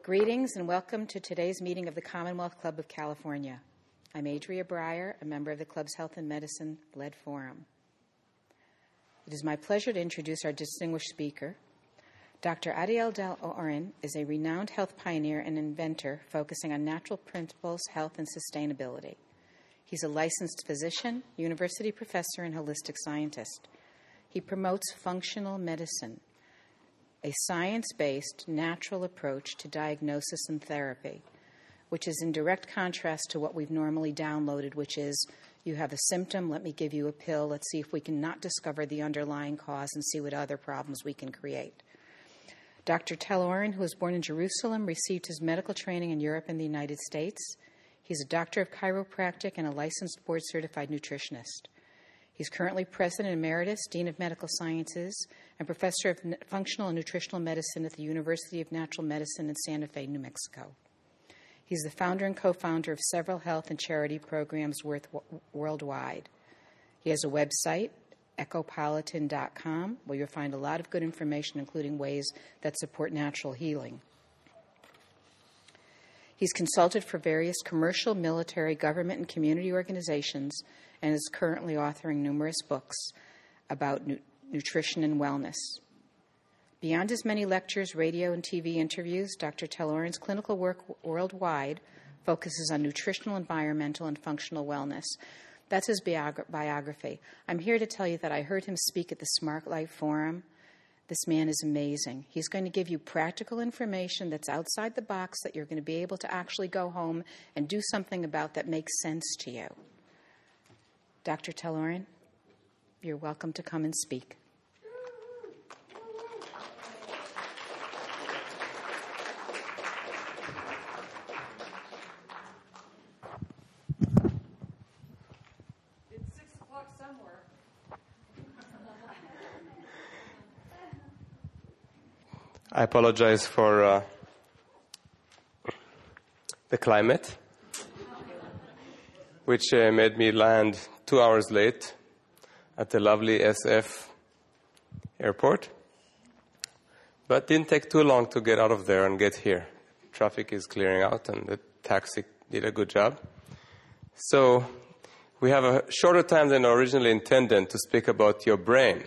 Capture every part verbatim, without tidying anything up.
Greetings and welcome to today's meeting of the Commonwealth Club of California. I'm Adria Breyer, a member of the Club's Health and Medicine-led forum. It is my pleasure to introduce our distinguished speaker. Doctor Ariel Del-Oren is a renowned health pioneer and inventor focusing on natural principles, health, and sustainability. He's a licensed physician, university professor, and holistic scientist. He promotes functional medicine, a science-based, natural approach to diagnosis and therapy, which is in direct contrast to what we've normally downloaded, which is, you have a symptom, let me give you a pill, let's see if we can not discover the underlying cause and see what other problems we can create. Doctor Del-Oren, who was born in Jerusalem, received his medical training in Europe and the United States. He's a doctor of chiropractic and a licensed board-certified nutritionist. He's currently President Emeritus, Dean of Medical Sciences, and Professor of Functional and Nutritional Medicine at the University of Natural Medicine in Santa Fe, New Mexico. He's the founder and co-founder of several health and charity programs worth w- worldwide. He has a website, ecopolitan dot com, where you'll find a lot of good information, including ways that support natural healing. He's consulted for various commercial, military, government, and community organizations and is currently authoring numerous books about nu- nutrition and wellness. Beyond his many lectures, radio, and T V interviews, Doctor Del-Oren's clinical work worldwide focuses on nutritional, environmental, and functional wellness. That's his biog- biography. I'm here to tell you that I heard him speak at the Smart Life Forum. This man is amazing. He's going to give you practical information that's outside the box that you're going to be able to actually go home and do something about that makes sense to you. Doctor Del-Oren, you're welcome to come and speak. It's six o'clock somewhere. I apologize for uh, the climate, which uh, made me land two hours late at the lovely S F airport. But didn't take too long to get out of there and get here. Traffic is clearing out and the taxi did a good job. So we have a shorter time than originally intended to speak about your brain.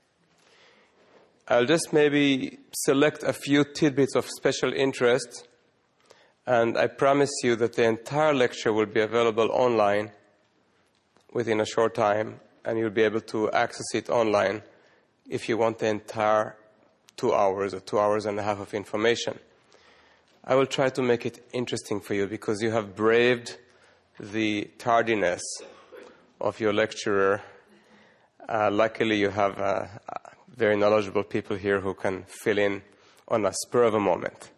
I'll just maybe select a few tidbits of special interest, and I promise you that the entire lecture will be available online within a short time, and you'll be able to access it online if you want the entire two hours or two hours and a half of information. I will try to make it interesting for you because you have braved the tardiness of your lecturer. Uh, luckily, you have uh, very knowledgeable people here who can fill in on a spur of a moment.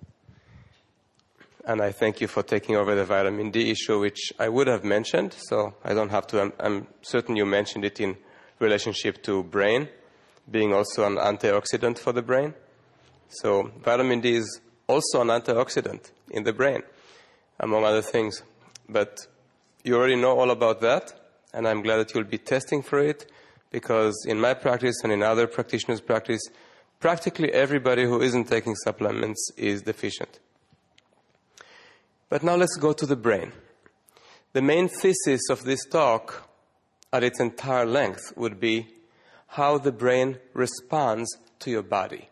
And I thank you for taking over the vitamin D issue, which I would have mentioned, so I don't have to. I'm, I'm certain you mentioned it in relationship to brain, being also an antioxidant for the brain. So vitamin D is also an antioxidant in the brain, among other things. But you already know all about that, and I'm glad that you'll be testing for it, because in my practice and in other practitioners' practice, practically everybody who isn't taking supplements is deficient. But now let's go to the brain. The main thesis of this talk, at its entire length, would be how the brain responds to your body.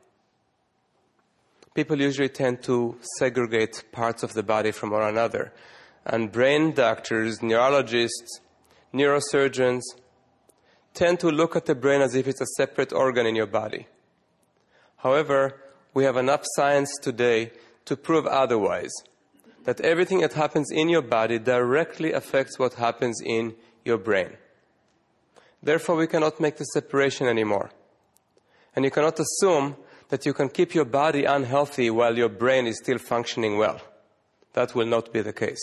People usually tend to segregate parts of the body from one another. And brain doctors, neurologists, neurosurgeons tend to look at the brain as if it's a separate organ in your body. However, we have enough science today to prove otherwise, that everything that happens in your body directly affects what happens in your brain. Therefore, we cannot make the separation anymore. And you cannot assume that you can keep your body unhealthy while your brain is still functioning well. That will not be the case.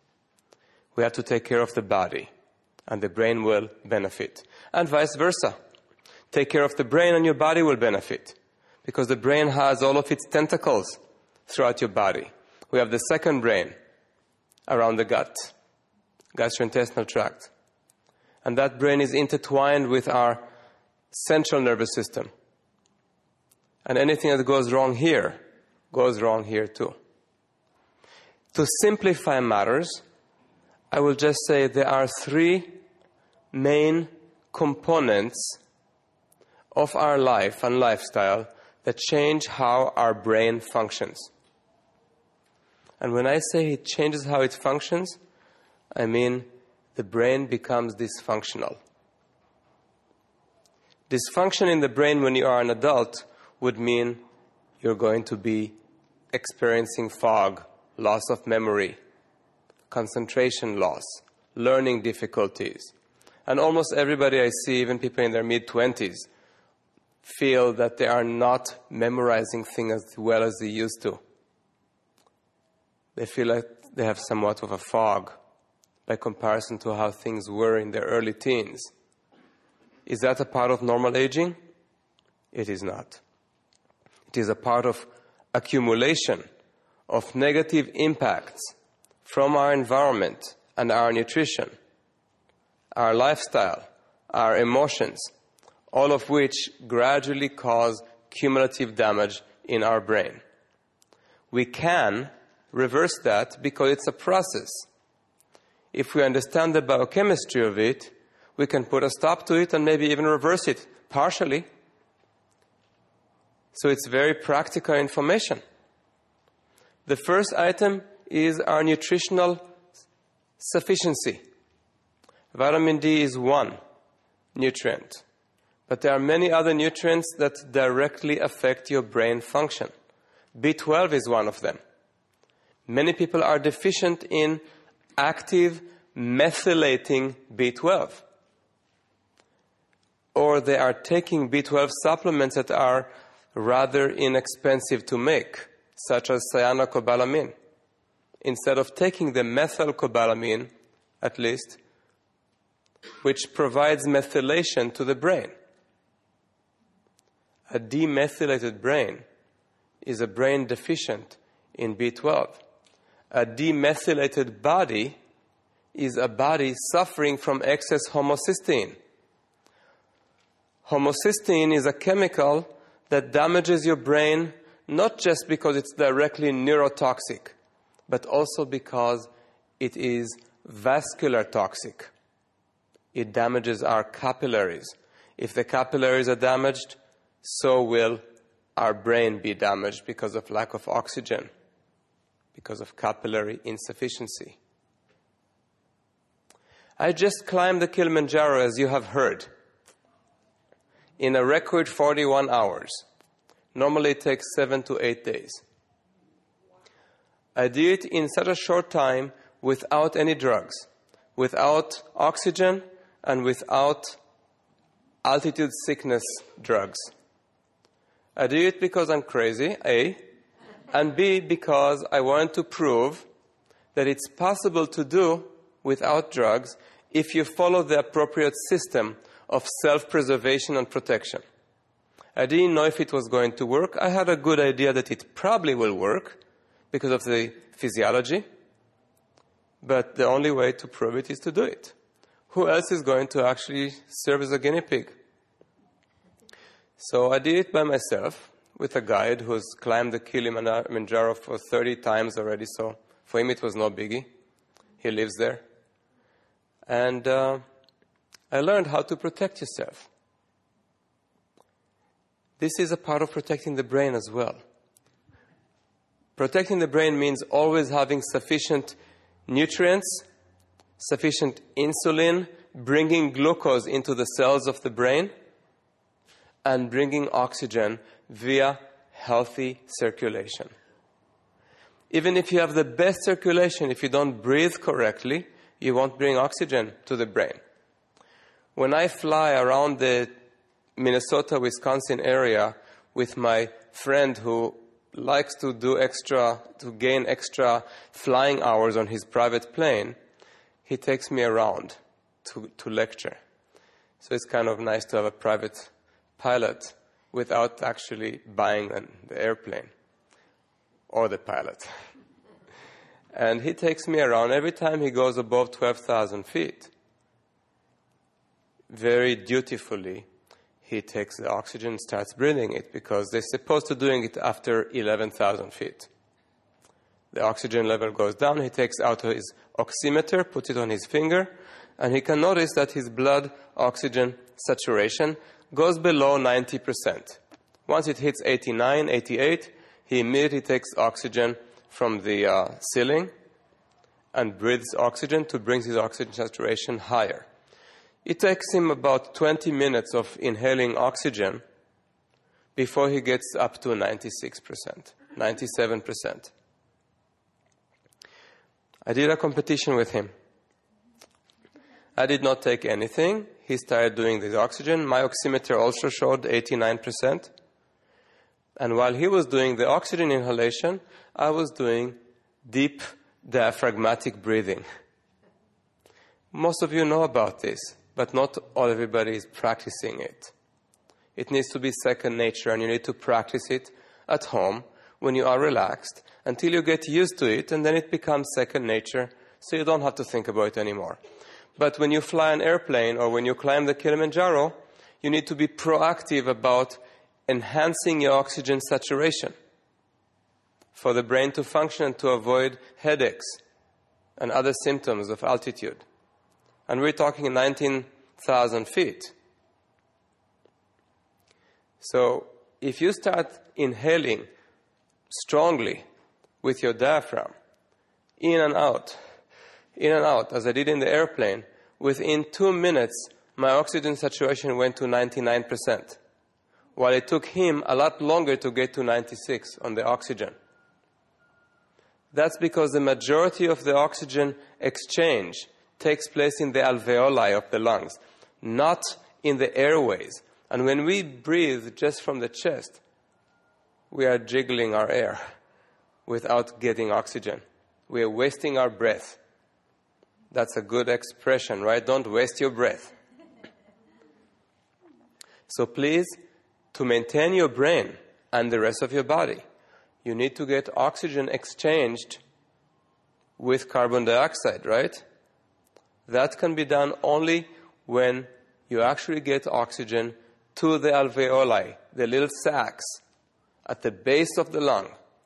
We have to take care of the body, and the brain will benefit. And vice versa. Take care of the brain and your body will benefit, because the brain has all of its tentacles throughout your body. We have the second brain around the gut, gastrointestinal tract. And that brain is intertwined with our central nervous system. And anything that goes wrong here goes wrong here too. To simplify matters, I will just say there are three main components of our life and lifestyle that change how our brain functions. And when I say it changes how it functions, I mean the brain becomes dysfunctional. Dysfunction in the brain when you are an adult would mean you're going to be experiencing fog, loss of memory, concentration loss, learning difficulties. And almost everybody I see, even people in their mid-twenties, feel that they are not memorizing things as well as they used to. They feel like they have somewhat of a fog by comparison to how things were in their early teens. Is that a part of normal aging? It is not. It is a part of accumulation of negative impacts from our environment and our nutrition, our lifestyle, our emotions, all of which gradually cause cumulative damage in our brain. We can reverse that because it's a process. If we understand the biochemistry of it, we can put a stop to it and maybe even reverse it partially. So it's very practical information. The first item is our nutritional sufficiency. Vitamin D is one nutrient, but there are many other nutrients that directly affect your brain function. B twelve is one of them. Many people are deficient in active methylating B twelve. Or they are taking B twelve supplements that are rather inexpensive to make, such as cyanocobalamin. Instead of taking the methylcobalamin, at least, which provides methylation to the brain. A demethylated brain is a brain deficient in B twelve. A demethylated body is a body suffering from excess homocysteine. Homocysteine is a chemical that damages your brain not just because it's directly neurotoxic, but also because it is vascular toxic. It damages our capillaries. If the capillaries are damaged, so will our brain be damaged because of lack of oxygen, because of capillary insufficiency. I just climbed the Kilimanjaro, as you have heard, in a record forty-one hours. Normally it takes seven to eight days. I did it in such a short time without any drugs, without oxygen, and without altitude sickness drugs. I did it because I'm crazy, A, and B, because I wanted to prove that it's possible to do without drugs if you follow the appropriate system of self-preservation and protection. I didn't know if it was going to work. I had a good idea that it probably will work because of the physiology, but the only way to prove it is to do it. Who else is going to actually serve as a guinea pig? So I did it by myself with a guide who's climbed the Kilimanjaro for thirty times already, so for him it was no biggie. He lives there. And uh, I learned how to protect yourself. This is a part of protecting the brain as well. Protecting the brain means always having sufficient nutrients, sufficient insulin, bringing glucose into the cells of the brain, and bringing oxygen via healthy circulation. Even if you have the best circulation, if you don't breathe correctly, you won't bring oxygen to the brain. When I fly around the Minnesota, Wisconsin area with my friend who likes to do extra, to gain extra flying hours on his private plane, he takes me around to, to lecture. So it's kind of nice to have a private pilot without actually buying an, the airplane or the pilot. And he takes me around every time he goes above twelve thousand feet. Very dutifully, he takes the oxygen and starts breathing it because they're supposed to doing it after eleven thousand feet. The oxygen level goes down. He takes out his oximeter, puts it on his finger, and he can notice that his blood oxygen saturation goes below ninety percent. Once it hits eighty-nine, eighty-eight, he immediately takes oxygen from the uh, ceiling and breathes oxygen to bring his oxygen saturation higher. It takes him about twenty minutes of inhaling oxygen before he gets up to ninety-six percent, ninety-seven percent. I did a competition with him. I did not take anything. He started doing the oxygen. My oximeter also showed eighty-nine percent. And while he was doing the oxygen inhalation, I was doing deep diaphragmatic breathing. Most of you know about this, but not all everybody is practicing it. It needs to be second nature, and you need to practice it at home when you are relaxed until you get used to it, and then it becomes second nature, so you don't have to think about it anymore. But when you fly an airplane or when you climb the Kilimanjaro, you need to be proactive about enhancing your oxygen saturation for the brain to function and to avoid headaches and other symptoms of altitude. And we're talking nineteen thousand feet. So if you start inhaling strongly with your diaphragm, in and out, in and out, as I did in the airplane, within two minutes, my oxygen saturation went to ninety-nine percent, while it took him a lot longer to get to ninety-six on the oxygen. That's because the majority of the oxygen exchange takes place in the alveoli of the lungs, not in the airways. And when we breathe just from the chest, we are jiggling our air without getting oxygen. We are wasting our breath. That's a good expression, right? Don't waste your breath. So please, to maintain your brain and the rest of your body, you need to get oxygen exchanged with carbon dioxide, right? That can be done only when you actually get oxygen to the alveoli, the little sacs at the base of the lung,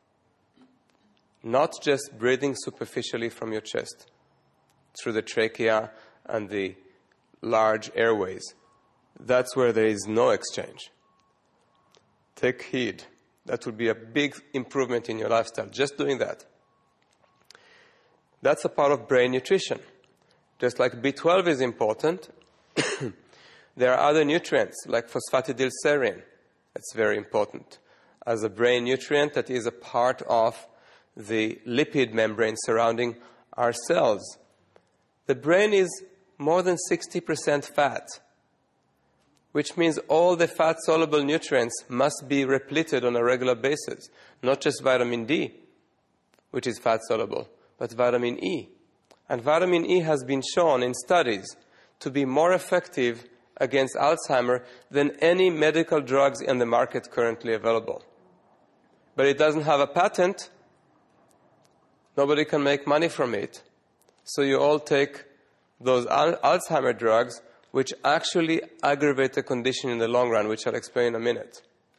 not just breathing superficially from your chest through the trachea and the large airways. That's where there is no exchange. Take heed. That would be a big improvement in your lifestyle, just doing that. That's a part of brain nutrition. Just like B twelve is important, there are other nutrients like phosphatidylserine. That's very important as a brain nutrient that is a part of the lipid membrane surrounding our cells. The brain is more than sixty percent fat, which means all the fat-soluble nutrients must be repleted on a regular basis, not just vitamin D, which is fat-soluble, but vitamin E. And vitamin E has been shown in studies to be more effective against Alzheimer than any medical drugs in the market currently available. But it doesn't have a patent. Nobody can make money from it. So you all take those al- Alzheimer drugs, which actually aggravate the condition in the long run, which I'll explain in a minute.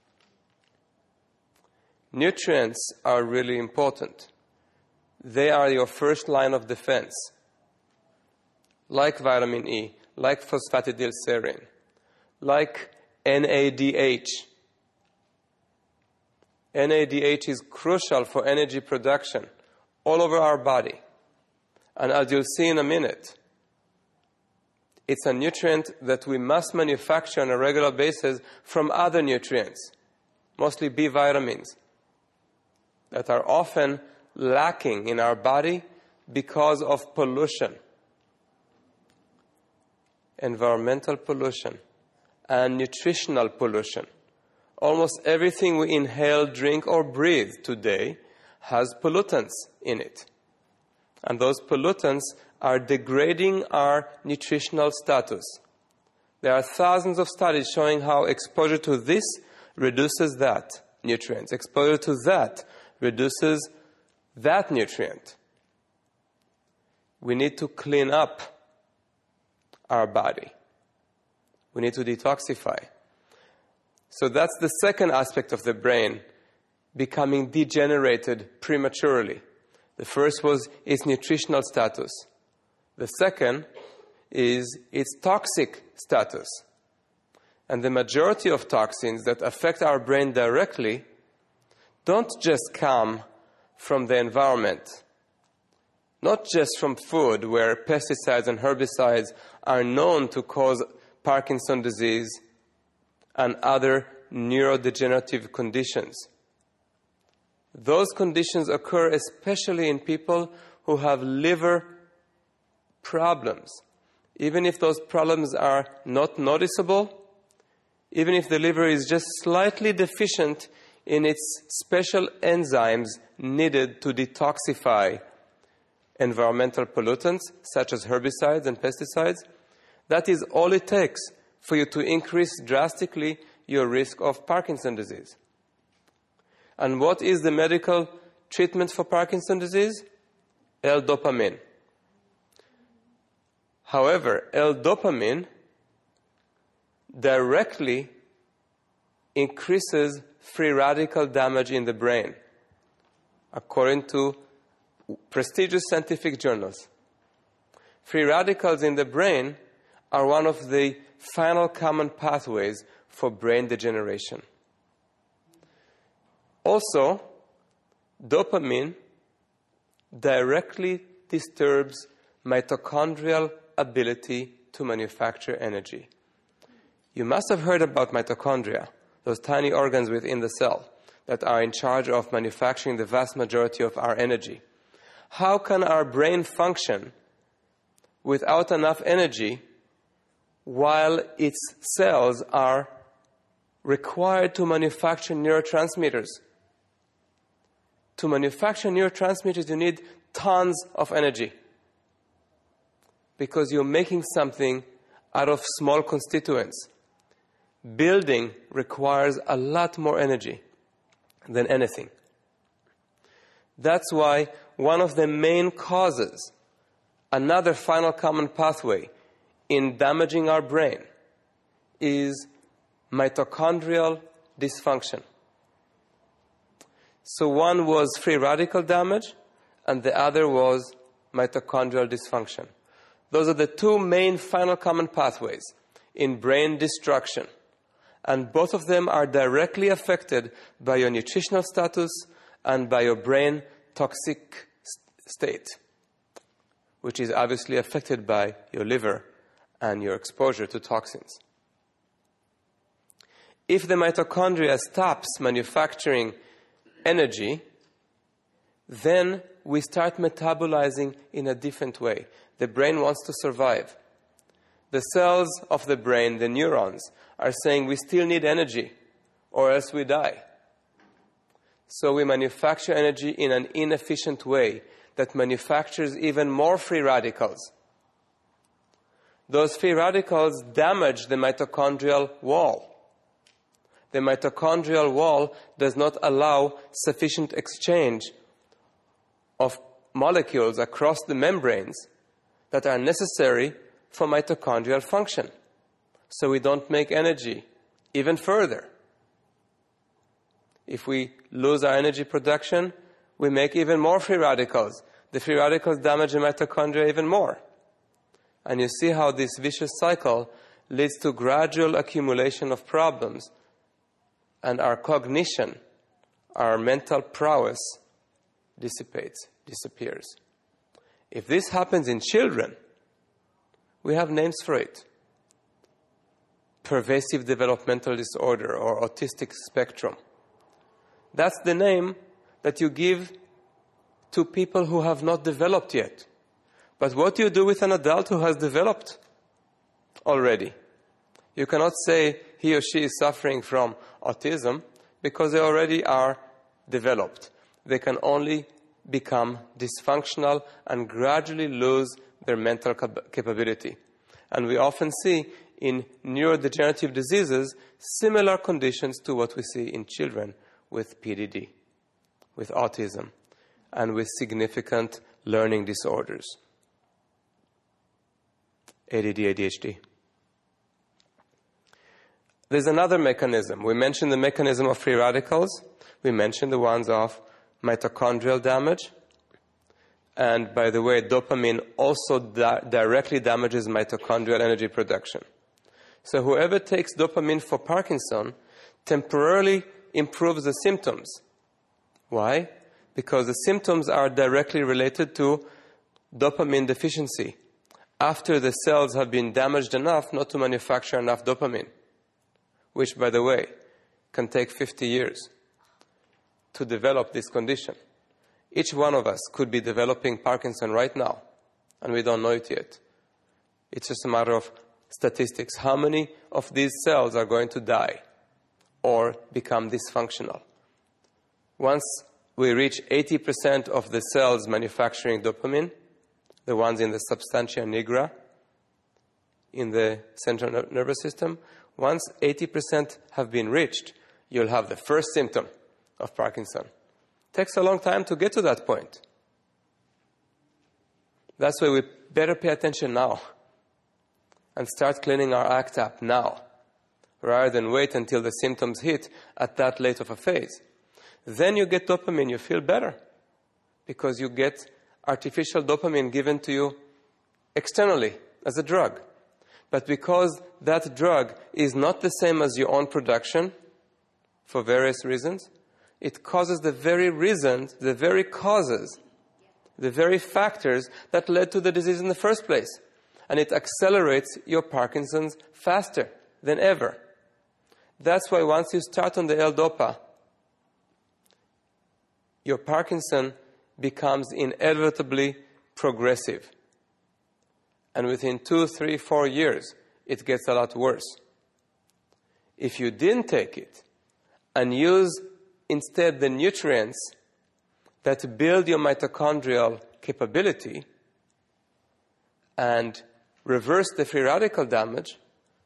Nutrients are really important. They are your first line of defense, like vitamin E, like phosphatidylserine, like N A D H. N A D H is crucial for energy production all over our body. And as you'll see in a minute, it's a nutrient that we must manufacture on a regular basis from other nutrients, mostly B vitamins, that are often lacking in our body because of pollution, environmental pollution, and nutritional pollution. Almost everything we inhale, drink, or breathe today has pollutants in it. And those pollutants are degrading our nutritional status. There are thousands of studies showing how exposure to this reduces that nutrient. Exposure to that reduces that nutrient. We need to clean up our body. We need to detoxify. So that's the second aspect of the brain becoming degenerated prematurely. The first was its nutritional status. The second is its toxic status. And the majority of toxins that affect our brain directly don't just come from the environment, not just from food, where pesticides and herbicides are known to cause Parkinson's disease and other neurodegenerative conditions. Those conditions occur especially in people who have liver problems. Even if those problems are not noticeable, even if the liver is just slightly deficient in its special enzymes needed to detoxify environmental pollutants, such as herbicides and pesticides, that is all it takes for you to increase drastically your risk of Parkinson's disease. And what is the medical treatment for Parkinson's disease? L-dopamine. However, L-dopamine directly increases free radical damage in the brain, according to prestigious scientific journals. Free radicals in the brain are one of the final common pathways for brain degeneration. Also, dopamine directly disturbs mitochondrial ability to manufacture energy. You must have heard about mitochondria, those tiny organs within the cell that are in charge of manufacturing the vast majority of our energy. How can our brain function without enough energy while its cells are required to manufacture neurotransmitters? To manufacture neurotransmitters, you need tons of energy because you're making something out of small constituents. Building requires a lot more energy than anything. That's why one of the main causes, another final common pathway in damaging our brain, is mitochondrial dysfunction. So one was free radical damage, and the other was mitochondrial dysfunction. Those are the two main final common pathways in brain destruction. And both of them are directly affected by your nutritional status and by your brain toxic state, which is obviously affected by your liver and your exposure to toxins. If the mitochondria stops manufacturing energy, then we start metabolizing in a different way. The brain wants to survive. The cells of the brain, the neurons, are saying we still need energy or else we die. So we manufacture energy in an inefficient way that manufactures even more free radicals. Those free radicals damage the mitochondrial wall. The mitochondrial wall does not allow sufficient exchange of molecules across the membranes that are necessary for mitochondrial function. So we don't make energy even further. If we lose our energy production, we make even more free radicals. The free radicals damage the mitochondria even more. And you see how this vicious cycle leads to gradual accumulation of problems, and our cognition, our mental prowess, dissipates, disappears. If this happens in children, we have names for it. Pervasive developmental disorder or autistic spectrum. That's the name that you give to people who have not developed yet. But what do you do with an adult who has developed already? You cannot say he or she is suffering from autism because they already are developed. They can only become dysfunctional and gradually lose their mental cap- capability. And we often see in neurodegenerative diseases similar conditions to what we see in children with P D D, with autism, and with significant learning disorders. A D D, A D H D. There's another mechanism. We mentioned the mechanism of free radicals. We mentioned the ones of mitochondrial damage. And by the way, dopamine also di- directly damages mitochondrial energy production. So whoever takes dopamine for Parkinson temporarily improves the symptoms. Why? Because the symptoms are directly related to dopamine deficiency after the cells have been damaged enough not to manufacture enough dopamine, which, by the way, can take fifty years to develop this condition. Each one of us could be developing Parkinson right now, and we don't know it yet. It's just a matter of statistics. How many of these cells are going to die or become dysfunctional? Once we reach eighty percent of the cells manufacturing dopamine, the ones in the substantia nigra, in the central ner- nervous system, once eighty percent have been reached, you'll have the first symptom of Parkinson. It takes a long time to get to that point. That's why we better pay attention now and start cleaning our act up now, rather than wait until the symptoms hit at that late of a phase. Then you get dopamine, you feel better, because you get artificial dopamine given to you externally as a drug. But because that drug is not the same as your own production, for various reasons, it causes the very reasons, the very causes, the very factors that led to the disease in the first place. And it accelerates your Parkinson's faster than ever. That's why once you start on the L-Dopa, your Parkinson becomes inevitably progressive. And within two, three, four years, it gets a lot worse. If you didn't take it and use instead the nutrients that build your mitochondrial capability and reverse the free radical damage,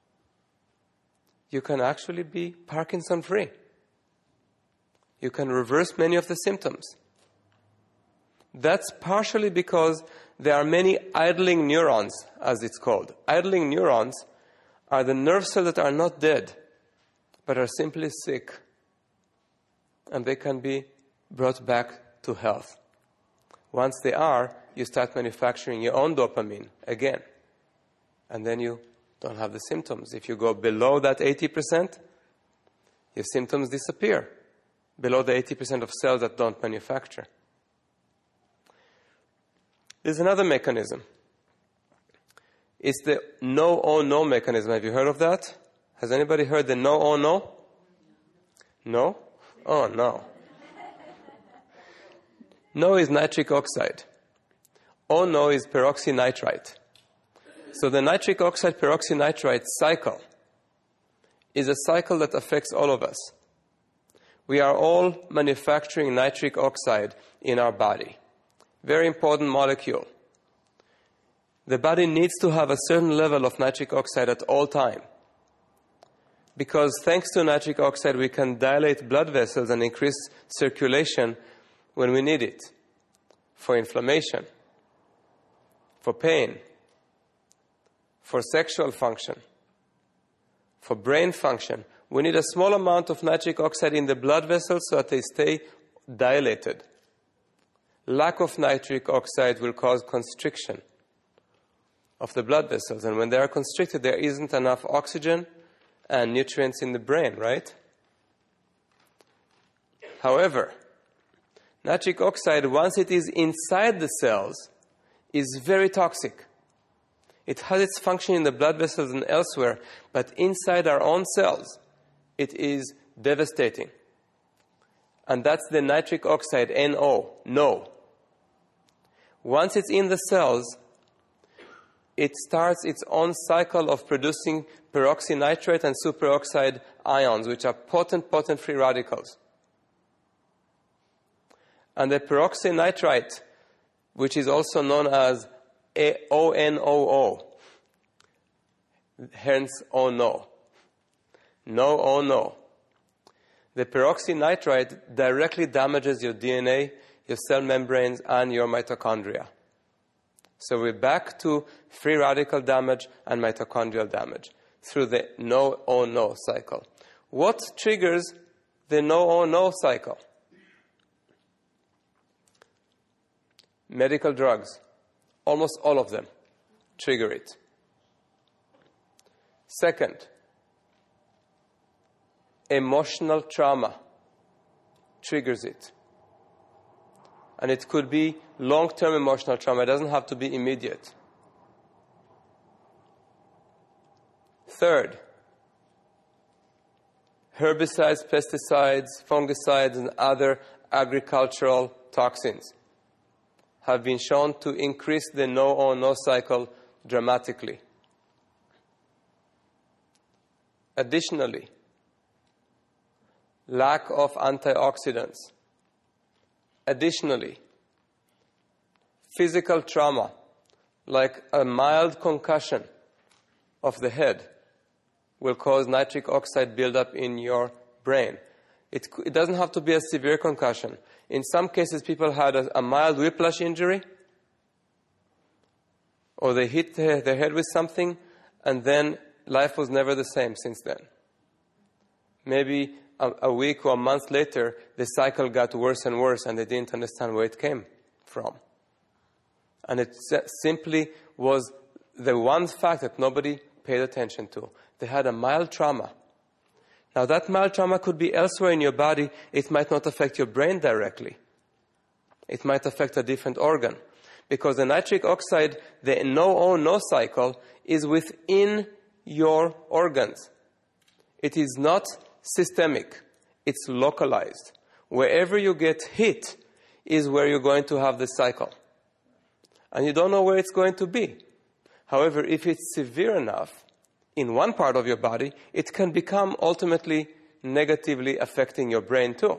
you can actually be Parkinson-free. You can reverse many of the symptoms. That's partially because there are many idling neurons, as it's called. Idling neurons are the nerve cells that are not dead, but are simply sick. And they can be brought back to health. Once they are, you start manufacturing your own dopamine again. And then you don't have the symptoms. If you go below that eighty percent, your symptoms disappear. Below the eighty percent of cells that don't manufacture. There's another mechanism. It's the no-oh-no mechanism. Have you heard of that? Has anybody heard the no-oh-no? No? Oh, no. No is nitric oxide. Oh-no is peroxynitrite. So the nitric oxide peroxynitrite cycle is a cycle that affects all of us. We are all manufacturing nitric oxide in our body. Very important molecule. The body needs to have a certain level of nitric oxide at all time. Because thanks to nitric oxide, we can dilate blood vessels and increase circulation when we need it. For inflammation, for pain, for sexual function, for brain function. We need a small amount of nitric oxide in the blood vessels so that they stay dilated. Lack of nitric oxide will cause constriction of the blood vessels. And when they are constricted, there isn't enough oxygen and nutrients in the brain, right? However, nitric oxide, once it is inside the cells, is very toxic. It has its function in the blood vessels and elsewhere, but inside our own cells, it is devastating. And that's the nitric oxide, N O, no. Once it's in the cells, it starts its own cycle of producing peroxynitrite and superoxide ions, which are potent, potent free radicals. And the peroxynitrite, which is also known as O N O O, hence oh no. No, oh no. The peroxynitrite directly damages your D N A, your cell membranes, and your mitochondria. So we're back to free radical damage and mitochondrial damage through the no, oh no cycle. What triggers the no, oh no cycle? medical drugs, almost all of them, trigger it. Second, emotional trauma triggers it. And it could be long-term emotional trauma. It doesn't have to be immediate. Third, herbicides, pesticides, fungicides, and other agricultural toxins have been shown to increase the no-O-no cycle dramatically. Additionally, lack of antioxidants. Additionally, physical trauma, like a mild concussion of the head, will cause nitric oxide buildup in your brain. It, it doesn't have to be a severe concussion. In some cases, people had a, a mild whiplash injury, or they hit their, their head with something, and then life was never the same since then. Maybe a, a week or a month later, the cycle got worse and worse, and they didn't understand where it came from. And it simply was the one fact that nobody paid attention to. They had a mild trauma. Now, that mild trauma could be elsewhere in your body. It might not affect your brain directly. It might affect a different organ. Because the nitric oxide, the no-O-no cycle, is within your organs. It is not systemic. It's localized. Wherever you get hit is where you're going to have the cycle. And you don't know where it's going to be. However, if it's severe enough in one part of your body, it can become ultimately negatively affecting your brain too.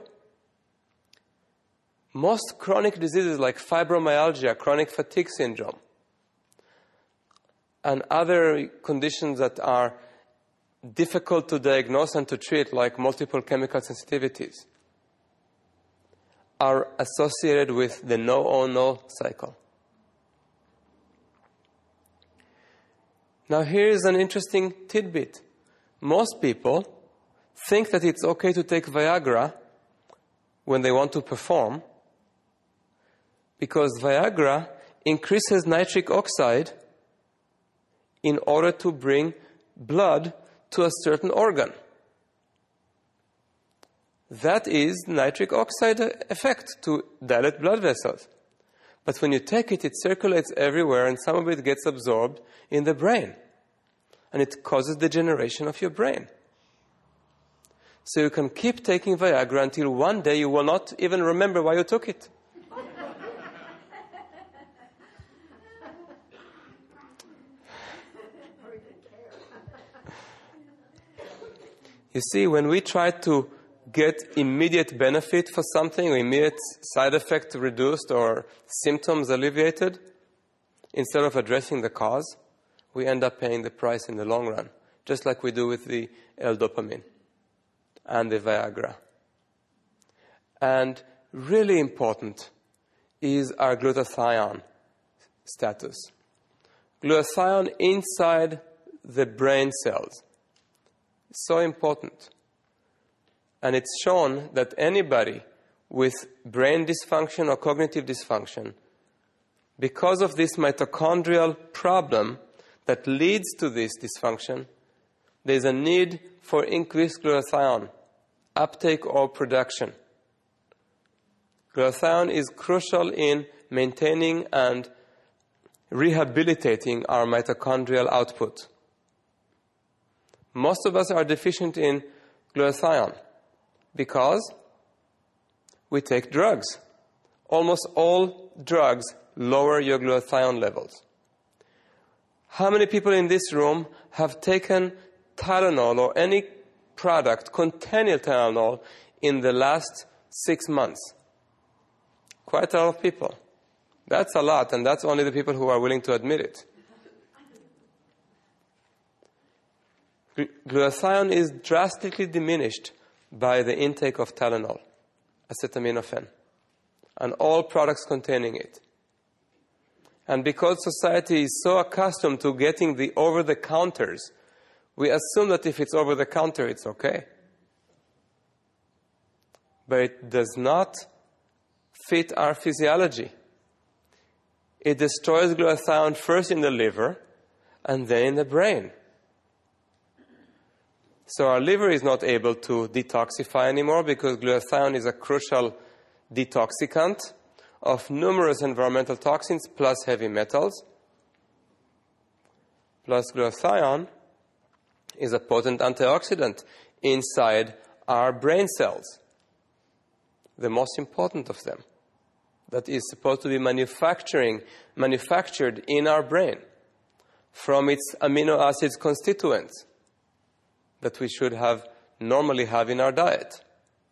Most chronic diseases like fibromyalgia, chronic fatigue syndrome, and other conditions that are difficult to diagnose and to treat, like multiple chemical sensitivities, are associated with the no-O-no cycle. Now, here is an interesting tidbit. Most people think that it's okay to take Viagra when they want to perform, because Viagra increases nitric oxide in order to bring blood to a certain organ. That is nitric oxide effect, to dilate blood vessels. But when you take it, it circulates everywhere, and some of it gets absorbed in the brain. And it causes degeneration of your brain. So you can keep taking Viagra until one day you will not even remember why you took it. You see, when we try to get immediate benefit for something, or immediate side effect reduced or symptoms alleviated, instead of addressing the cause, we end up paying the price in the long run, just like we do with the L-dopamine and the Viagra. And really important is our glutathione status. Glutathione inside the brain cells. So important. And it's shown that anybody with brain dysfunction or cognitive dysfunction, because of this mitochondrial problem that leads to this dysfunction, there's a need for increased glutathione uptake or production. Glutathione is crucial in maintaining and rehabilitating our mitochondrial output. Most of us are deficient in glutathione because we take drugs. Almost all drugs lower your glutathione levels. How many people in this room have taken Tylenol or any product containing Tylenol in the last six months? Quite a lot of people. That's a lot, and that's only the people who are willing to admit it. Glutathione is drastically diminished by the intake of Tylenol, acetaminophen, and all products containing it. And because society is so accustomed to getting the over-the-counters, we assume that if it's over-the-counter, it's okay. But it does not fit our physiology. It destroys glutathione first in the liver and then in the brain. So our liver is not able to detoxify anymore because glutathione is a crucial detoxicant of numerous environmental toxins plus heavy metals. Plus glutathione is a potent antioxidant inside our brain cells, the most important of them, that is supposed to be manufacturing, manufactured in our brain from its amino acids constituents that we should have normally have in our diet.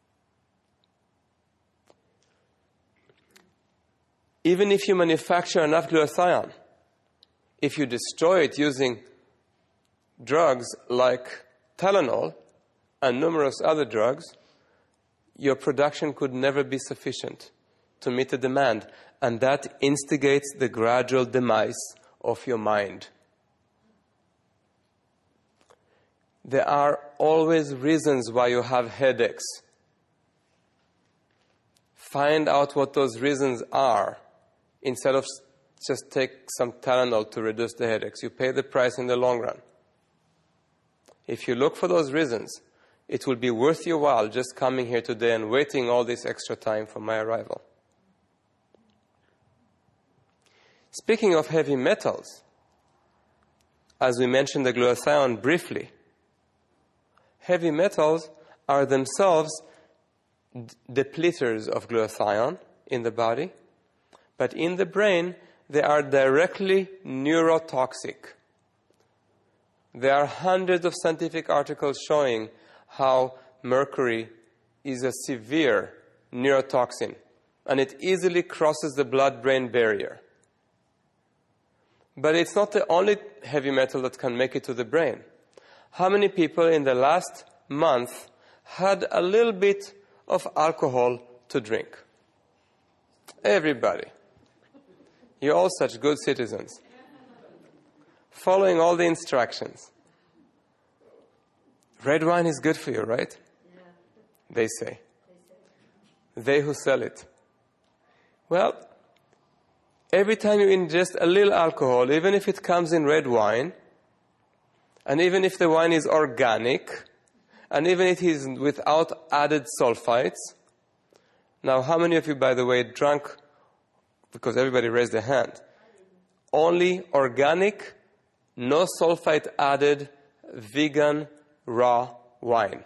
Even if you manufacture enough glutathione, if you destroy it using drugs like Tylenol and numerous other drugs, your production could never be sufficient to meet the demand, and that instigates the gradual demise of your mind. There are always reasons why you have headaches. Find out what those reasons are instead of just take some Tylenol to reduce the headaches. You pay the price in the long run. If you look for those reasons, it will be worth your while just coming here today and waiting all this extra time for my arrival. Speaking of heavy metals, as we mentioned the glutathione briefly, heavy metals are themselves depleters of glutathione in the body, but in the brain, they are directly neurotoxic. There are hundreds of scientific articles showing how mercury is a severe neurotoxin, and it easily crosses the blood-brain barrier. But it's not the only heavy metal that can make it to the brain. How many people in the last month had a little bit of alcohol to drink? Everybody. You're all such good citizens, following all the instructions. Red wine is good for you, right? Yeah. They say. They who sell it. Well, every time you ingest a little alcohol, even if it comes in red wine, and even if the wine is organic, and even if it is without added sulfites. Now, how many of you, by the way, drank, because everybody raised their hand, only organic, no sulfite added, vegan, raw wine?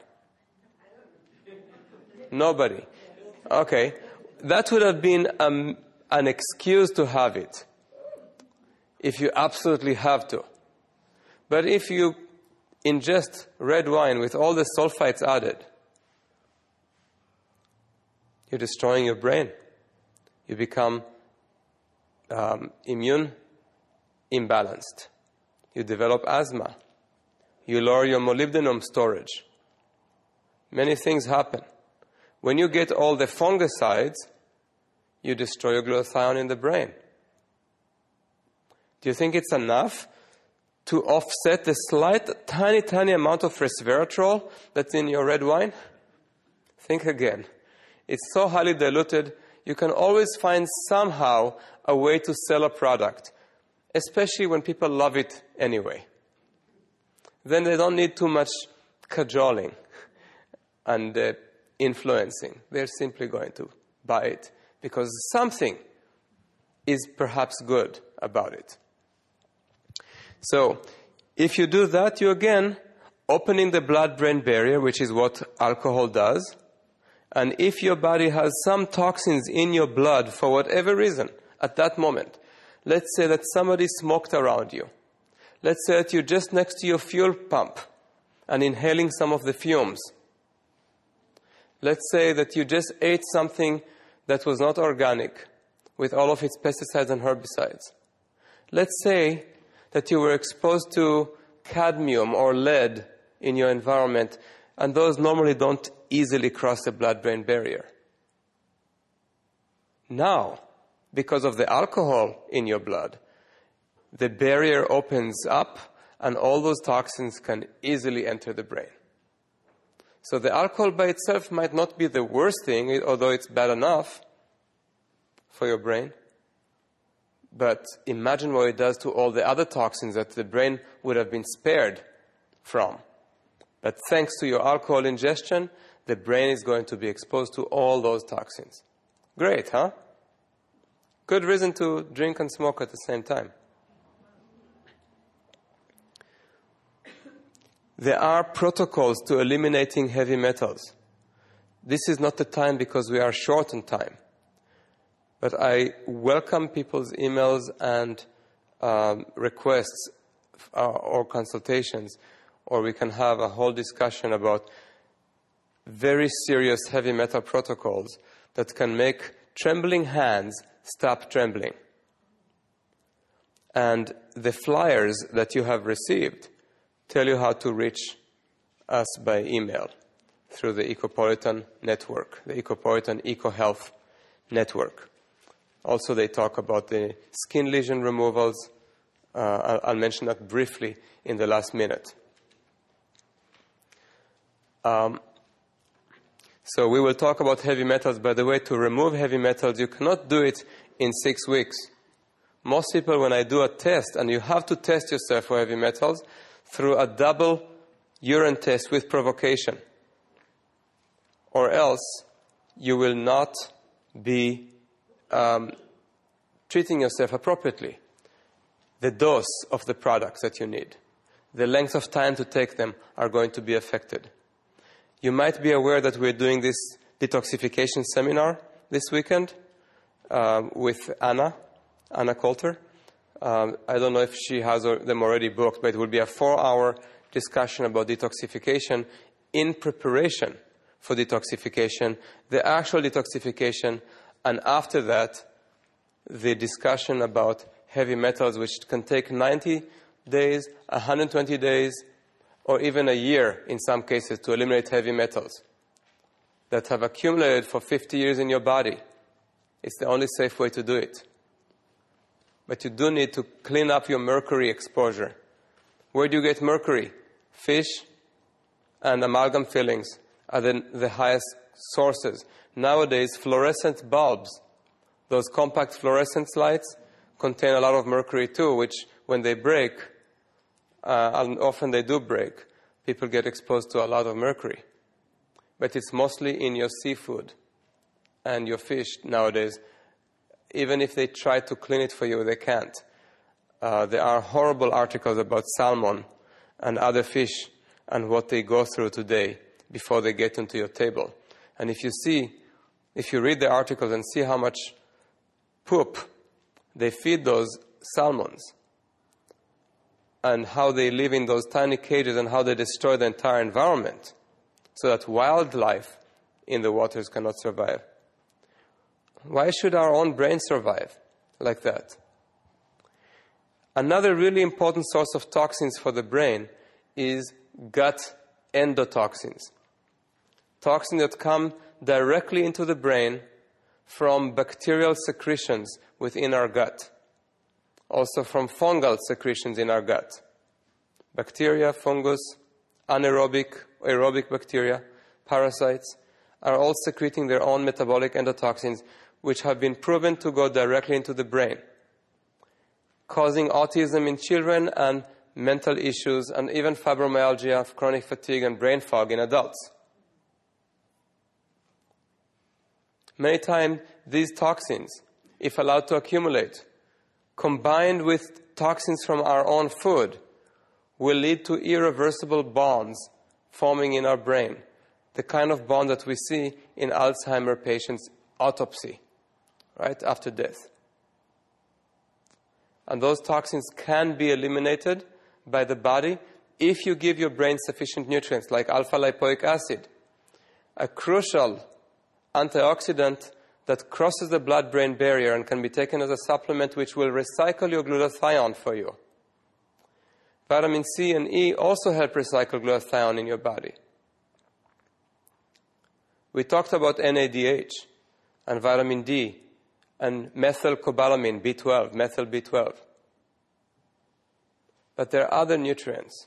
Nobody. Okay. That would have been um, an excuse to have it, if you absolutely have to. But if you ingest red wine with all the sulfites added, you're destroying your brain. You become um, immune imbalanced. You develop asthma. You lower your molybdenum storage. Many things happen. When you get all the fungicides, you destroy your glutathione in the brain. Do you think it's enough to offset the slight, tiny, tiny amount of resveratrol that's in your red wine? Think again. It's so highly diluted, you can always find somehow a way to sell a product, especially when people love it anyway. Then they don't need too much cajoling and uh, influencing. They're simply going to buy it because something is perhaps good about it. So, if you do that, you again opening the blood-brain barrier, which is what alcohol does. And if your body has some toxins in your blood for whatever reason at that moment, let's say that somebody smoked around you. Let's say that you're just next to your fuel pump and inhaling some of the fumes. Let's say that you just ate something that was not organic with all of its pesticides and herbicides. Let's say that you were exposed to cadmium or lead in your environment, and those normally don't easily cross the blood-brain barrier. Now, because of the alcohol in your blood, the barrier opens up and all those toxins can easily enter the brain. So the alcohol by itself might not be the worst thing, although it's bad enough for your brain. But imagine what it does to all the other toxins that the brain would have been spared from. But thanks to your alcohol ingestion, the brain is going to be exposed to all those toxins. Great, huh? Good reason to drink and smoke at the same time. There are protocols to eliminating heavy metals. This is not the time because we are short on time. But I welcome people's emails and um, requests uh, or consultations, or we can have a whole discussion about very serious heavy metal protocols that can make trembling hands stop trembling. And the flyers that you have received tell you how to reach us by email through the Ecopolitan Network, the Ecopolitan EcoHealth Network. Also, they talk about the skin lesion removals. Uh, I'll, I'll mention that briefly in the last minute. Um, so we will talk about heavy metals. By the way, to remove heavy metals, you cannot do it in six weeks. Most people, when I do a test, and you have to test yourself for heavy metals, through a double urine test with provocation. Or else, you will not be um, treating yourself appropriately. The dose of the products that you need, the length of time to take them are going to be affected. You might be aware that we're doing this detoxification seminar this weekend um, with Anna, Anna Coulter. Um, I don't know if she has them already booked, but it will be a four-hour discussion about detoxification in preparation for detoxification, the actual detoxification, and after that, the discussion about heavy metals, which can take ninety days, one hundred twenty days, or even a year in some cases to eliminate heavy metals that have accumulated for fifty years in your body. It's the only safe way to do it. But you do need to clean up your mercury exposure. Where do you get mercury? Fish and amalgam fillings are the, the highest sources. Nowadays, fluorescent bulbs, those compact fluorescent lights, contain a lot of mercury too, which when they break, uh, and often they do break, people get exposed to a lot of mercury. But it's mostly in your seafood and your fish nowadays. Even if they try to clean it for you, they can't. Uh, there are horrible articles about salmon and other fish and what they go through today before they get into your table. And if you see, if you read the articles and see how much poop they feed those salmons and how they live in those tiny cages and how they destroy the entire environment so that wildlife in the waters cannot survive. Why should our own brain survive like that? Another really important source of toxins for the brain is gut endotoxins. Toxins that come directly into the brain from bacterial secretions within our gut. Also from fungal secretions in our gut. Bacteria, fungus, anaerobic, aerobic bacteria, parasites are all secreting their own metabolic endotoxins, which have been proven to go directly into the brain, causing autism in children and mental issues and even fibromyalgia, chronic fatigue, and brain fog in adults. Many times, these toxins, if allowed to accumulate, combined with toxins from our own food, will lead to irreversible bonds forming in our brain, the kind of bond that we see in Alzheimer patients' autopsy, right, after death. And those toxins can be eliminated by the body if you give your brain sufficient nutrients like alpha-lipoic acid, a crucial antioxidant that crosses the blood-brain barrier and can be taken as a supplement which will recycle your glutathione for you. Vitamin C and E also help recycle glutathione in your body. We talked about N A D H and vitamin D and methylcobalamin, B twelve, methyl B twelve. But there are other nutrients.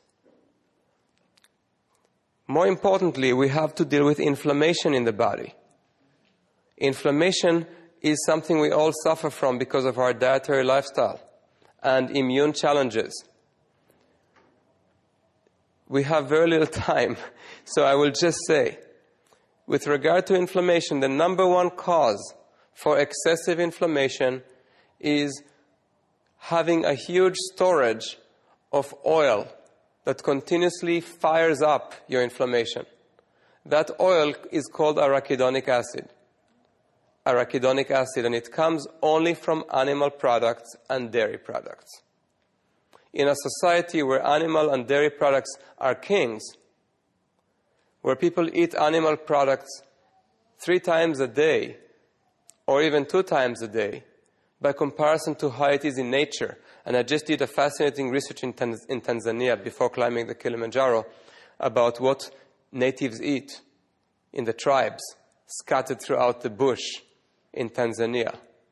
More importantly, we have to deal with inflammation in the body. Inflammation is something we all suffer from because of our dietary lifestyle and immune challenges. We have very little time, so I will just say, with regard to inflammation, the number one cause for excessive inflammation is having a huge storage of oil that continuously fires up your inflammation. That oil is called arachidonic acid. Arachidonic acid, and it comes only from animal products and dairy products. In a society where animal and dairy products are kings, where people eat animal products three times a day, or even two times a day, by comparison to how it is in nature. And I just did a fascinating research in, Tanz- in Tanzania before climbing the Kilimanjaro about what natives eat in the tribes scattered throughout the bush in Tanzania.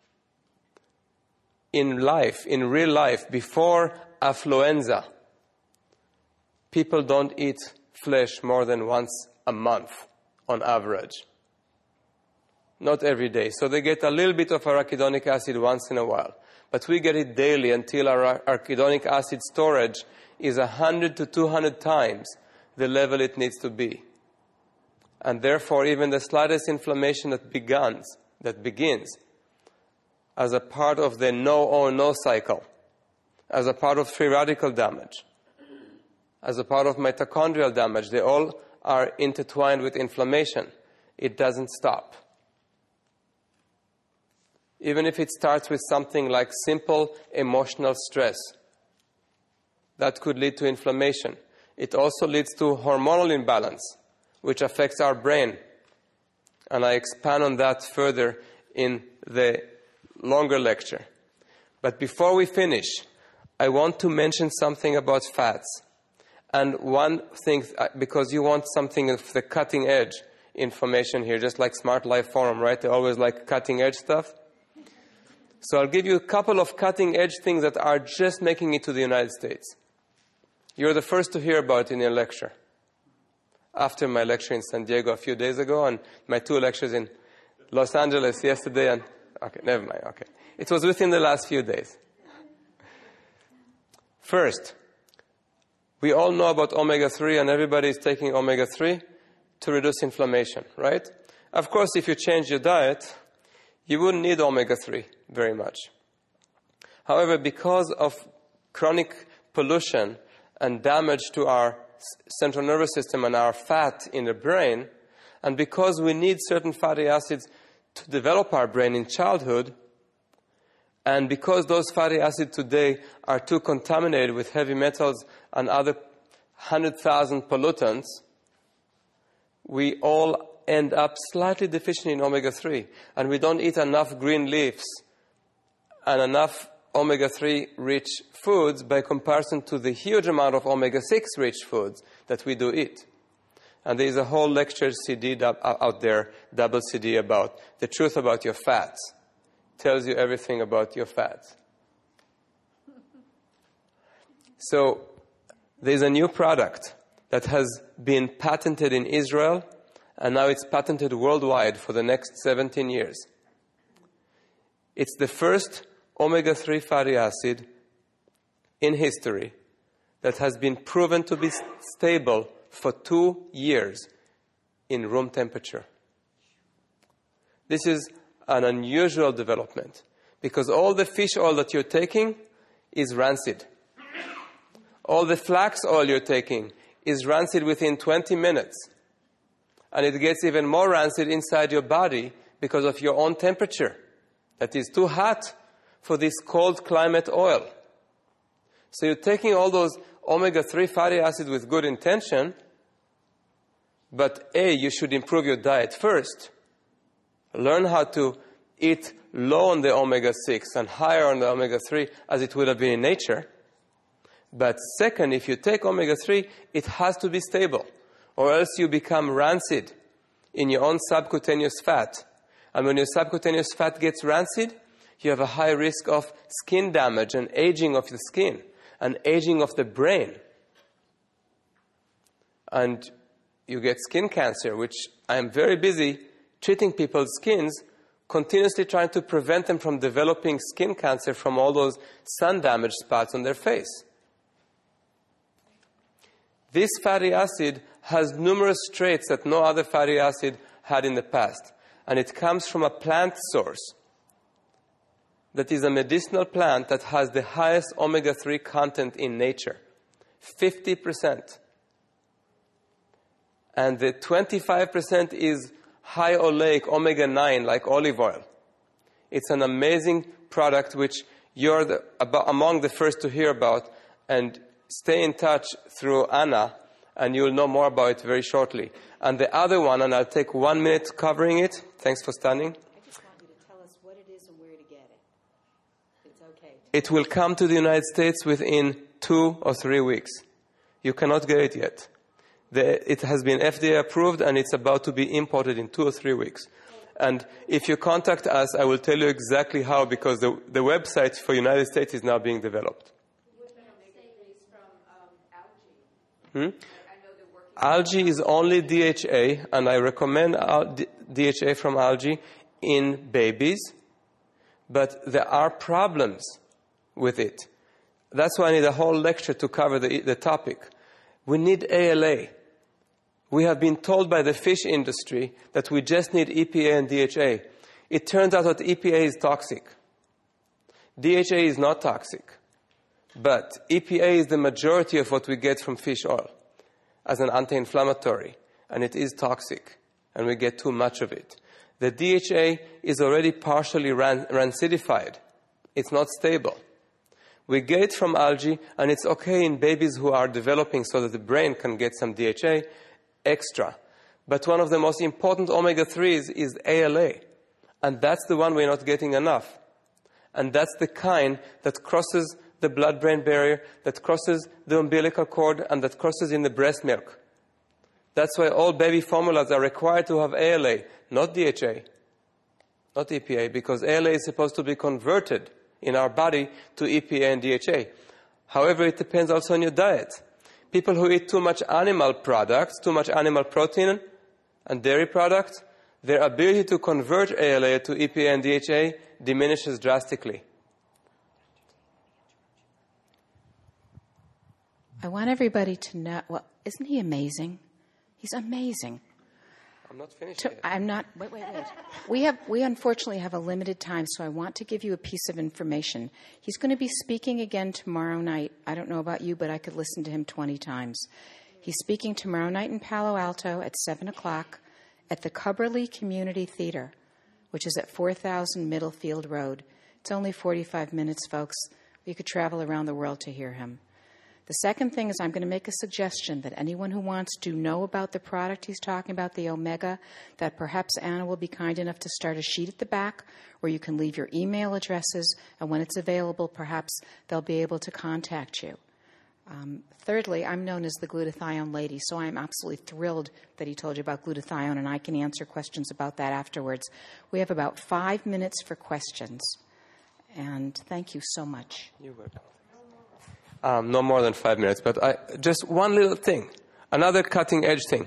In life, in real life, before affluenza, people don't eat flesh more than once a month on average. Not every day. So they get a little bit of arachidonic acid once in a while. But we get it daily until our arachidonic acid storage is one hundred to two hundred times the level it needs to be. And therefore, even the slightest inflammation that begins, that begins as a part of the no or no cycle, as a part of free radical damage, as a part of mitochondrial damage, they all are intertwined with inflammation. It doesn't stop. Even if it starts with something like simple emotional stress, that could lead to inflammation. It also leads to hormonal imbalance, which affects our brain. And I expand on that further in the longer lecture. But before we finish, I want to mention something about fats. And one thing, because you want something of the cutting edge information here, just like Smart Life Forum, right? They always like cutting edge stuff. So I'll give you a couple of cutting edge things that are just making it to the United States. You're the first to hear about it in your lecture. After my lecture in San Diego a few days ago and my two lectures in Los Angeles yesterday and... Okay, never mind, okay. It was within the last few days. First, we all know about omega three and everybody is taking omega three to reduce inflammation, right? Of course, if you change your diet, you wouldn't need omega three very much. However, because of chronic pollution and damage to our central nervous system and our fat in the brain, and because we need certain fatty acids to develop our brain in childhood, and because those fatty acids today are too contaminated with heavy metals and other one hundred thousand pollutants, we all end up slightly deficient in omega three. And we don't eat enough green leaves and enough omega three rich foods by comparison to the huge amount of omega six rich foods that we do eat. And there is a whole lecture C D out there, double C D, about the truth about your fats. Tells you everything about your fats. So there's a new product that has been patented in Israel, and now it's patented worldwide for the next seventeen years. It's the first omega three fatty acid in history that has been proven to be stable for two years in room temperature. This is an unusual development because all the fish oil that you're taking is rancid. All the flax oil you're taking is rancid within twenty minutes. And it gets even more rancid inside your body because of your own temperature that is too hot for this cold climate oil. So you're taking all those omega three fatty acids with good intention, but A, you should improve your diet first. Learn how to eat low on the omega six and higher on the omega three as it would have been in nature. But second, if you take omega three, it has to be stable, or else you become rancid in your own subcutaneous fat. And when your subcutaneous fat gets rancid, you have a high risk of skin damage and aging of the skin and aging of the brain. And you get skin cancer, which I am very busy treating people's skins continuously trying to prevent them from developing skin cancer from all those sun-damaged spots on their face. This fatty acid has numerous traits that no other fatty acid had in the past. And it comes from a plant source that is a medicinal plant that has the highest omega three content in nature, fifty percent. And the twenty-five percent is high oleic omega nine, like olive oil. It's an amazing product which you're the, about, among the first to hear about. And stay in touch through Anna, and you'll know more about it very shortly. And the other one, and I'll take one minute covering it. Thanks for standing. I just want you to tell us what it is and where to get it. It's okay. It will come to the United States within two or three weeks. You cannot get it yet. The, it has been F D A approved, and it's about to be imported in two or three weeks. And if you contact us, I will tell you exactly how, because the, the website for United States is now being developed. Hmm? Algae is only D H A, and I recommend D H A from algae in babies, but there are problems with it. That's why I need a whole lecture to cover the, the topic. We need A L A. We have been told by the fish industry that we just need E P A and D H A. It turns out that E P A is toxic. D H A is not toxic. But E P A is the majority of what we get from fish oil as an anti-inflammatory, and it is toxic, and we get too much of it. The D H A is already partially ran- rancidified. It's not stable. We get it from algae, and it's okay in babies who are developing so that the brain can get some D H A extra. But one of the most important omega threes is A L A, and that's the one we're not getting enough. And that's the kind that crosses the blood-brain barrier, that crosses the umbilical cord, and that crosses in the breast milk. That's why all baby formulas are required to have A L A, not D H A, not E P A, because A L A is supposed to be converted in our body to E P A and D H A. However, it depends also on your diet. People who eat too much animal products, too much animal protein and dairy products, their ability to convert A L A to E P A and D H A diminishes drastically. I want everybody to know, well, isn't he amazing? He's amazing. I'm not finished To, yet. I'm not, wait, wait, wait. We have, we unfortunately have a limited time, so I want to give you a piece of information. He's going to be speaking again tomorrow night. I don't know about you, but I could listen to him twenty times. He's speaking tomorrow night in Palo Alto at seven o'clock at the Cubberley Community Theater, which is at four thousand Middlefield Road. It's only forty-five minutes, folks. You could travel around the world to hear him. The second thing is I'm going to make a suggestion that anyone who wants to know about the product he's talking about, the Omega, that perhaps Anna will be kind enough to start a sheet at the back where you can leave your email addresses, and when it's available, perhaps they'll be able to contact you. Um, thirdly, I'm known as the glutathione lady, so I'm absolutely thrilled that he told you about glutathione, and I can answer questions about that afterwards. We have about five minutes for questions, and thank you so much. You're welcome. Um, no more than five minutes, but I, just one little thing, another cutting-edge thing.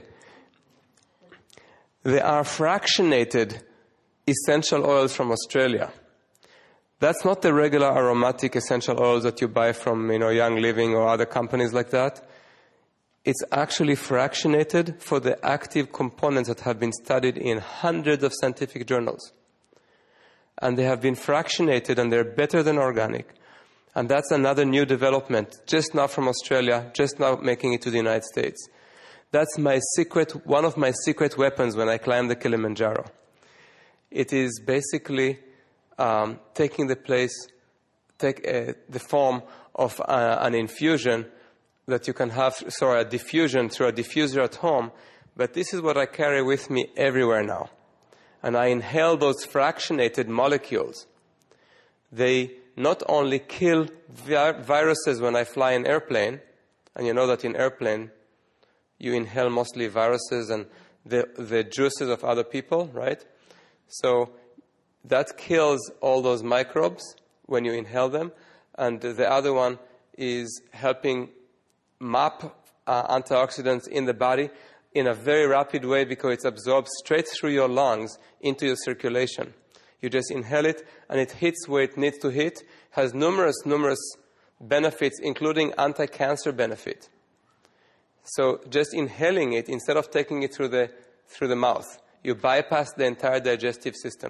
There are fractionated essential oils from Australia. That's not the regular aromatic essential oils that you buy from, you know, Young Living or other companies like that. It's actually fractionated for the active components that have been studied in hundreds of scientific journals. And they have been fractionated, and they're better than organic. And that's another new development, just now from Australia, just now making it to the United States. That's my secret, one of my secret weapons when I climb the Kilimanjaro. It is basically um, taking the place, take uh, the form of uh, an infusion that you can have, sorry, a diffusion through a diffuser at home. But this is what I carry with me everywhere now. And I inhale those fractionated molecules. They not only kill vi- viruses when I fly in airplane, and you know that in airplane you inhale mostly viruses and the, the juices of other people, right? So that kills all those microbes when you inhale them. And the other one is helping map uh, antioxidants in the body in a very rapid way because it's absorbed straight through your lungs into your circulation. You just inhale it, and it hits where it needs to hit. Has numerous, numerous benefits, including anti-cancer benefit. So just inhaling it, instead of taking it through the, through the mouth, you bypass the entire digestive system.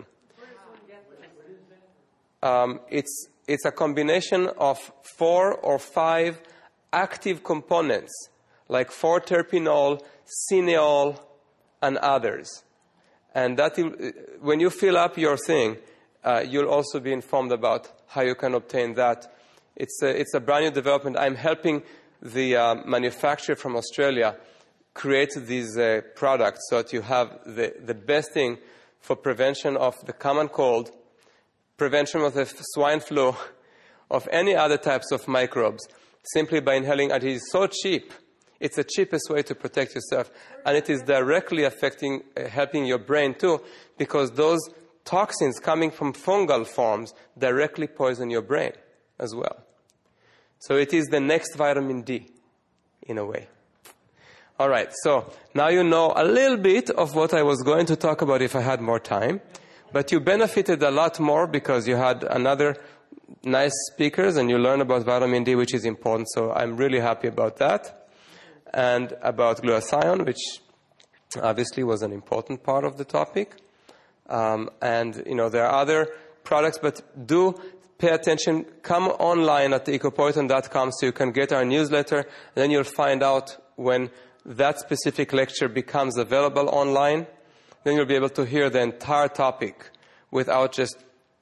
Um, it's, it's a combination of four or five active components, like four terpenol, cineol, and others. And that will, when you fill up your thing, uh, you'll also be informed about how you can obtain that. It's a, it's a brand new development. I'm helping the uh, manufacturer from Australia create these uh, products so that you have the, the best thing for prevention of the common cold, prevention of the swine flu, of any other types of microbes, simply by inhaling. And it is so cheap. It's the cheapest way to protect yourself. And it is directly affecting, uh, helping your brain too, because those toxins coming from fungal forms directly poison your brain as well. So it is the next vitamin D, in a way. All right, so now you know a little bit of what I was going to talk about if I had more time. But you benefited a lot more because you had another nice speakers and you learned about vitamin D, which is important. So I'm really happy about that. And about glutathione, which obviously was an important part of the topic. Um, and, you know, there are other products, but do pay attention. Come online at the ecopoietin dot com so you can get our newsletter. And then you'll find out when that specific lecture becomes available online. Then you'll be able to hear the entire topic without just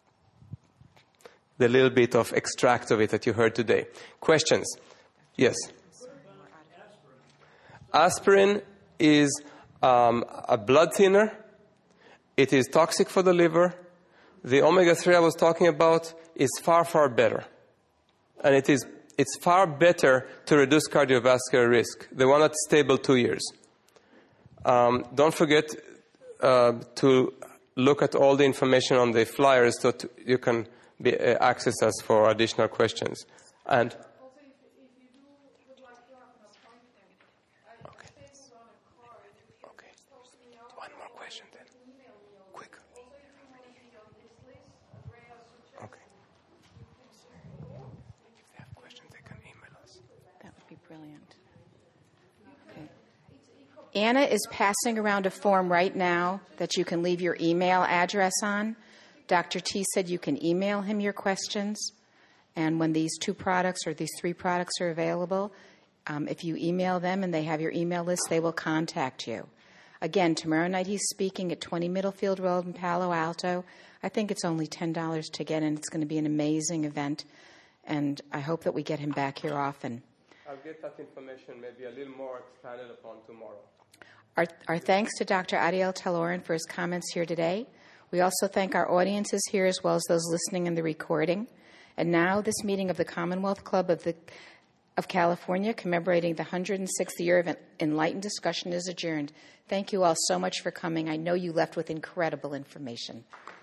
the little bit of extract of it that you heard today. Questions? Yes? Aspirin is um, a blood thinner. It is toxic for the liver. The omega three I was talking about is far, far better. And it is, it's far better to reduce cardiovascular risk. The one that's stable two years. Um, don't forget uh, to look at all the information on the flyers so to, you can be, uh, access us for additional questions. And brilliant. Okay. Anna is passing around a form right now that you can leave your email address on. Doctor T said you can email him your questions. And when these two products or these three products are available, um, if you email them and they have your email list, they will contact you. Again, tomorrow night he's speaking at twenty Middlefield Road in Palo Alto. I think it's only ten dollars to get in. It's going to be an amazing event. And I hope that we get him back here often. I'll get that information maybe a little more expanded upon tomorrow. Our, our thanks to Doctor Ariel Taloran for his comments here today. We also thank our audiences here as well as those listening in the recording. And now this meeting of the Commonwealth Club of, the, of California commemorating the one hundred sixth year of Enlightened Discussion is adjourned. Thank you all so much for coming. I know you left with incredible information.